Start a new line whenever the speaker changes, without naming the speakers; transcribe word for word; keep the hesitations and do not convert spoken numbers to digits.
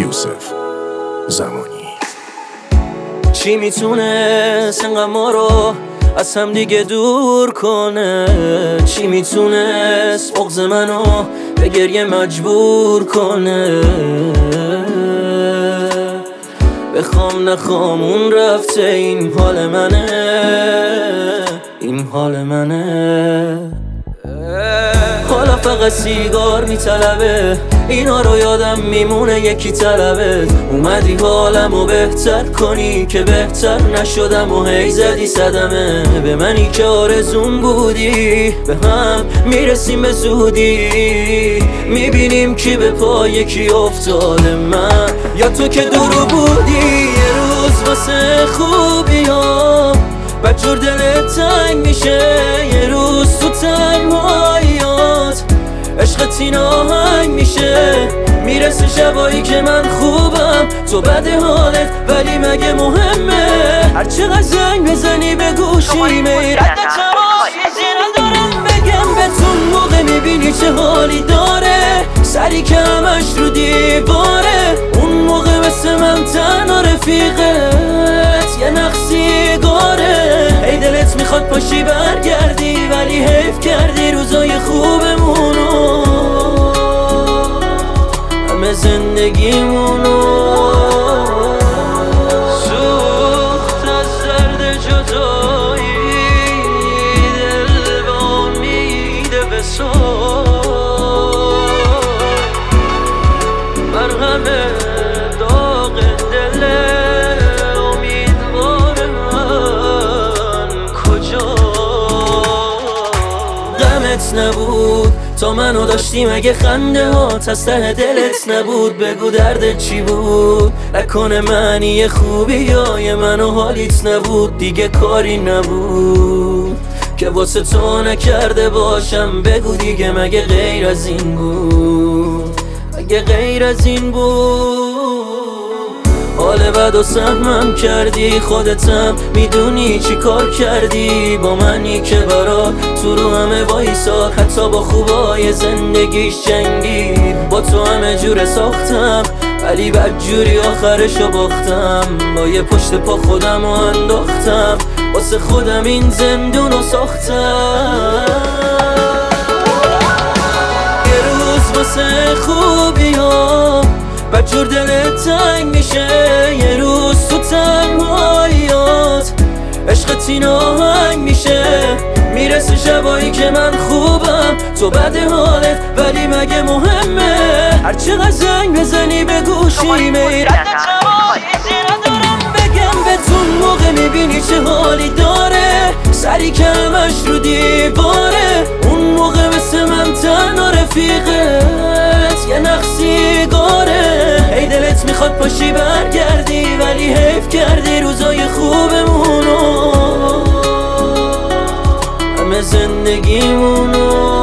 یوسف زمانی.
چی میتونست انقدر ما رو از هم دیگه دور کنه؟ چی میتونست بغض منو به گریه مجبور کنه؟ بخوام نخوام اون رفته، این حال منه، این حال منه. حالا فقط سیگار میطلبه، اینا رو یادم میمونه یکی طلبه. اومدی حالمو بهتر کنی که بهتر نشدم و هی زدی صدمه به منی که آرزون بودی. به هم میرسیم به زودی، میبینیم کی به پای کی افتاده، من یا تو که دورو بودی. یه روز واسه خوبی ها بدجور دلت تنگ میشه، یه روز تو تنهاییات عشقت این آهنگ میشه. میرسه شبایی که من خوبم تو بده حالت، ولی مگه مهمه هر چقدر زنگ بزنی به گوشی میرد نتماس چیزی ندارم بگم بهتون. موقع میبینی چه حالی داره، سری که همش رو دیواره. اون موقع مثل من تنها رفیقت یه نقصی گاره. ای دلت میخواد پاشی برگردی، ولی حیف کردی روزای خوبمونو، همه زندگیمونو. سوخت از درد جدایی، دل به امید وصال، مرهم داغ دل امیدوار من کجا؟ غمت نبود تا منو داشتی، مگه خنده هات از ته دلت نبود؟ بگو دردت چی بود؟ نکنه معنی خوبی یا منو حالیت نبود؟ دیگه کاری نبود که واسه تو نکرده باشم. بگو دیگه مگه غیر از این بود؟ مگه غیر از این بود؟ حال بد و سهمم کردی، خودتم میدونی چی کار کردی با منی که برات تو رو همه وایساد، حتی با خوبای زندگیش جنگید. با تو همه جوره ساختم ولی بدجوری آخرشو باختم. با یه پشت پا خودم رو انداختم، واسه خودم این زندونو ساختم. یه روز واسه خوبی ها بدجور دلت تنگ میشه، یه روز تو تنهاییات عشقت این آهنگ میشه. میرسه شبایی که من خوبم تو بده حالت، ولی مگه مهمه هر چقدر زنگ بزنی به گوشی میرد نتماس چیزی ندارم بگم بهتون. موقع میبینی چه حالی داره، سری که همش رو دیواره. اون موقع مثل من تنها رفیقت یه نقصی گاره. ای دلت میخواد پاشی برگردی، ولی حیف کردی روزای خوبمونو، همه زندگیمونو.